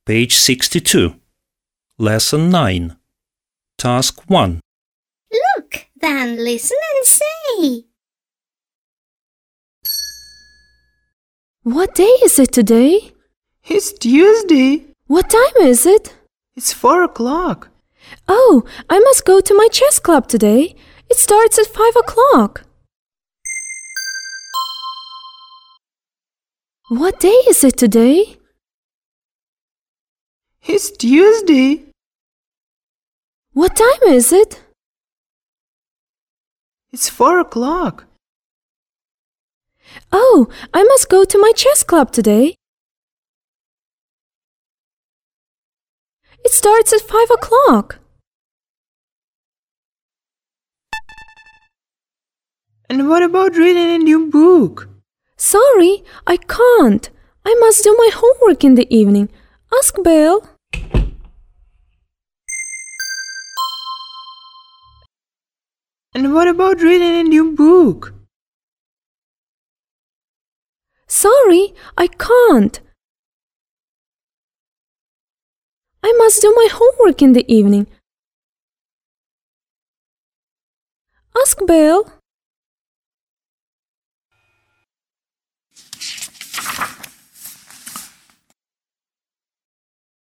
Page 62. Lesson 9. Task 1. Look, then listen and say. What day is it today? It's Tuesday. What time is it? It's 4 o'clock. Oh, I must go to my chess club today. It starts at 5 o'clock. What day is it today? It's Tuesday. What time is it? It's 4 o'clock. Oh, I must go to my chess club today. It starts at 5 o'clock. And what about reading a new book? Sorry, I can't. I must do my homework in the evening. Ask Bill. And what about reading a new book? Sorry, I can't. I must do my homework in the evening. Ask Bill.